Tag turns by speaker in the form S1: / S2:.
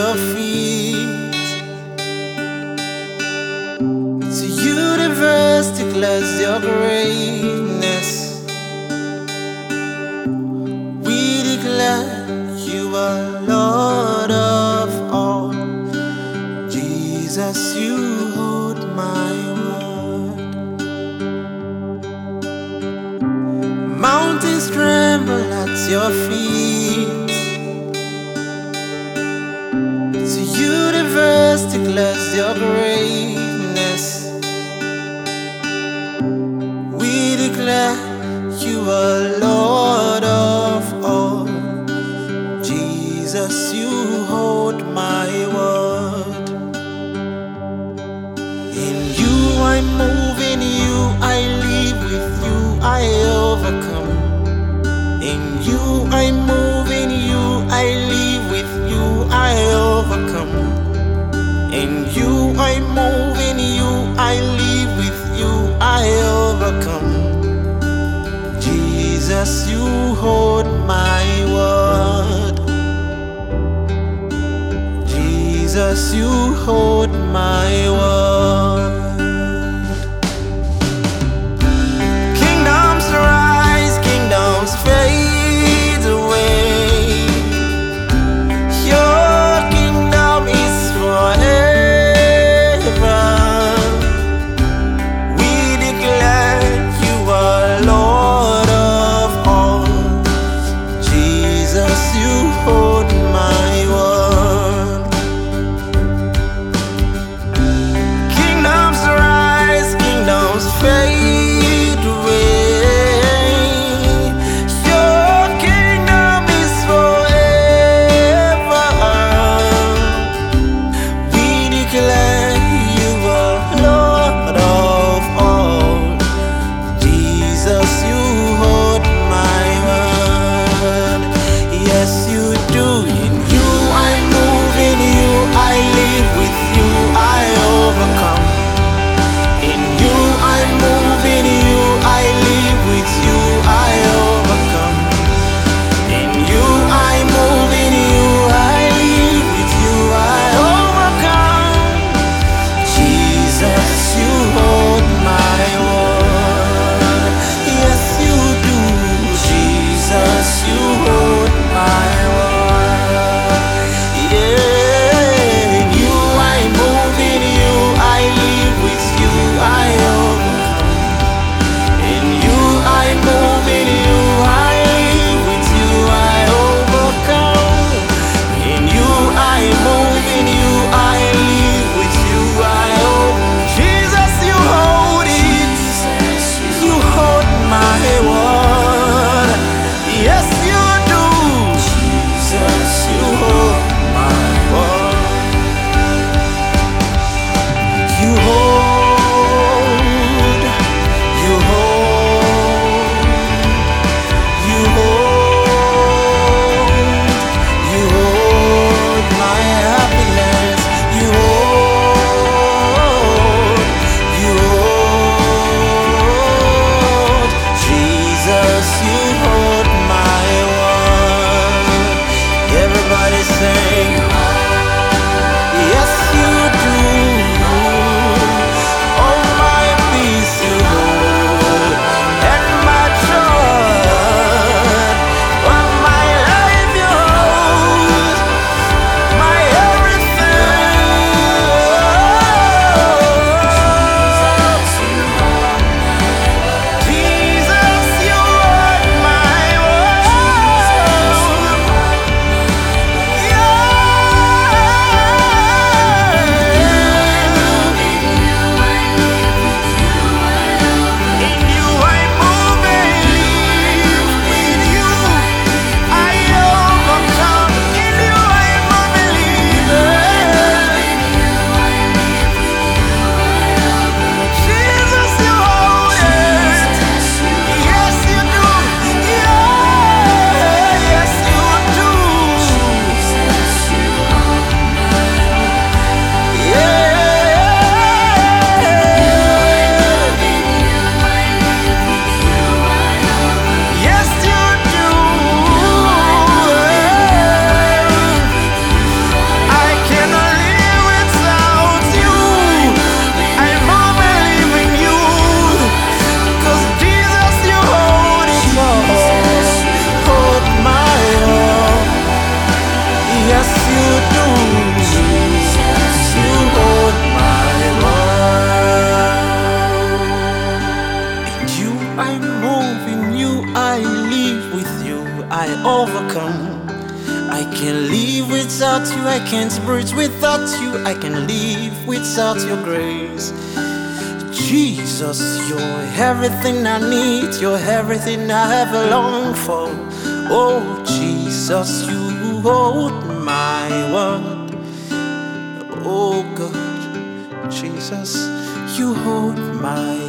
S1: your feet. The universe declares your greatness. We declare you are Lord of all. Jesus, you hold my word. Mountains tremble at your feet. The universe declares your greatness. We declare you are Lord of all. Jesus, you hold my word. In you I move, in you I live, with you I overcome. In you I move, in you I live, with you I overcome. In you I move, in you I live, with you I overcome. Jesus, you hold my word. Jesus, you hold my word. Kingdoms rise, kingdoms fade away. Your kingdom is forever. We declare you are Lord of all. Jesus, you hold my word. without you, I can't breathe without you, I can live without your grace. Jesus, you're everything I need, you're everything I ever long for. Oh Jesus, you hold my world. Oh God, Jesus, you hold my